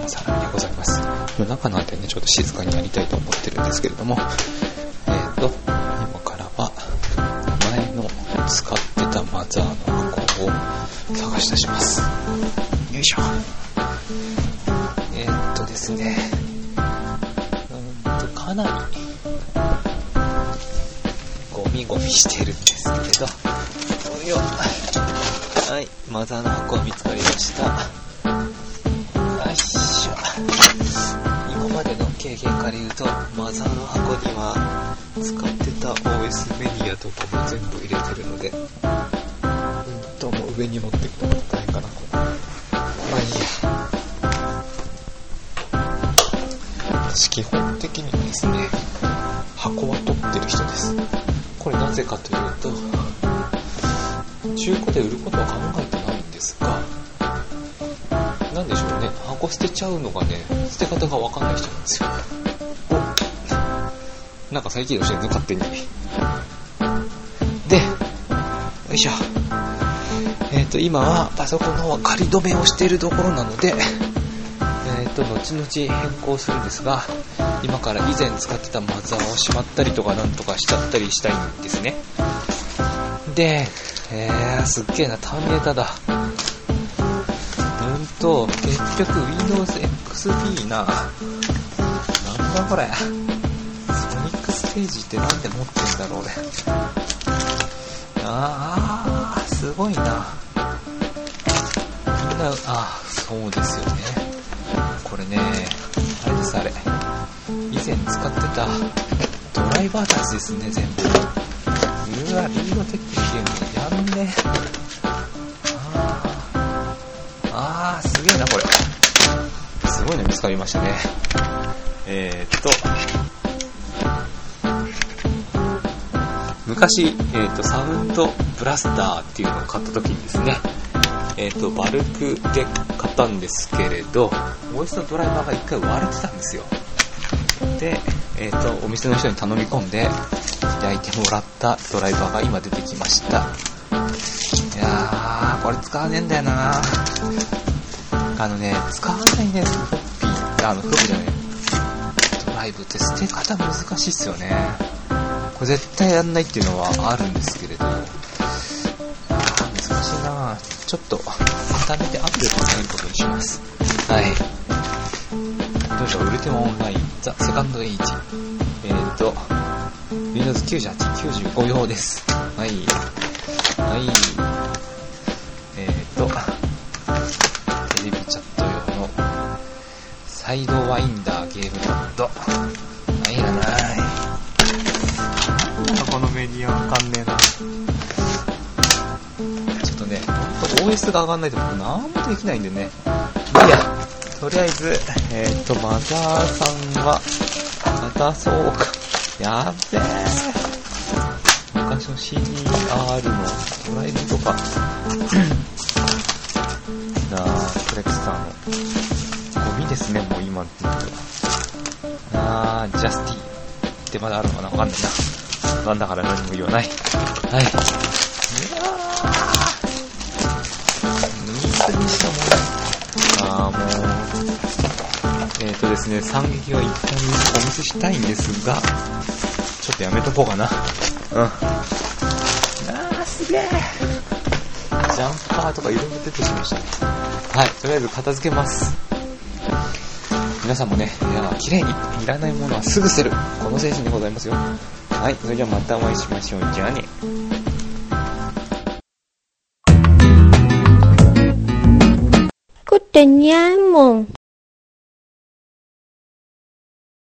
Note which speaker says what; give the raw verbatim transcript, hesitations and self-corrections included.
Speaker 1: 生サラミでございます。夜中なんでね、ちょっと静かにやりたいと思ってるんですけれども、えーと、今からは、前の使ってたマザーの箱を探し出します。よいしょ。えーっとですね、うーんと、かなり、ゴミゴミしてるんですけれど、およ、はい、マザーの箱が見つかりました。よいしょ。今までの経験から言うと、マザーの箱には使ってた オーエス メディアとかも全部入れてるので、うんともう上に持ってくと大変かな。まあいいや。私基本的にですね、箱は取ってる人です。これなぜかというと、中古で売ることは考えてないんですが、なんでしょうね、箱捨てちゃうのがね、捨て方がわかんない人なんですよ。お、なんか再起動してるね、勝手に。で、よいしょ。えっと、今はパソコンの方は仮止めをしているところなので、えっと、後々変更するんですが、今から以前使ってたマザーをしまったりとかなんとかしちゃったりしたいんですね。で、えー、すっげーな、ターミネーターだ。うんと、結局 Windows エックスピー な、なんだこれ。ソニックステージってなんで持ってんだろう俺。あー、すごいな。みんな、あ、そうですよね。これね、あれですあれ。以前使ってたドライバーたちですね、全部。うわ、リードテックゲームやんね。あー、あー、すげえなこれ。すごいの見つかりましたね。えーっと昔、えーっとサウンドブラスターっていうのを買った時にですね、えーっとバルクで買ったんですけれど、オーエス のドライバーが一回割れてたんですよ。で、えーっとお店の人に頼み込んで焼いてもらったドライバーが今出てきました。いやー、これ使わねえんだよな。あのね、使わないね、フロッピー、あのフロッピーじゃない、ドライブって捨て方難しいっすよね。これ絶対やんないっていうのはあるんですけれど、難しいな。ちょっと固めて後で使えることにします。はい。どうしよう、ウルティマオンラインザセカンドエイジ、えーと Windows きゅうじゅうはち、きゅうじゅうご 用です。はいはい。えーとテレビチャット用のサイドワインダーゲームパッド。はいらない。なんだこのメディアわかんねえな。ちょっとね、ほんと オーエス が上がんないと僕なんもできないんでね。いいや、とりあえずえーとマザーさんは片そうか。やっべー、昔の シーディーアール のドライブとかなあ、コレクターのゴミですね、もう今って言うと。あー、ジャスティってまだあるのかな、わかんないな。なんだから何も言わない。はい。いやー、抜いたにしたもん。あー、もうえーとですね、惨劇は一旦お見せしたいんですが、ちょっとやめとこうかな。うん。あー、すげー。ジャンパーとかいろいろ出てきましたね。はい、とりあえず片付けます。皆さんもね、いや、綺麗にいらないものはすぐ捨てる、この精神でございますよ。はい、それじゃあまたお会いしましょう。じゃあね。
Speaker 2: Có tình nhá mùng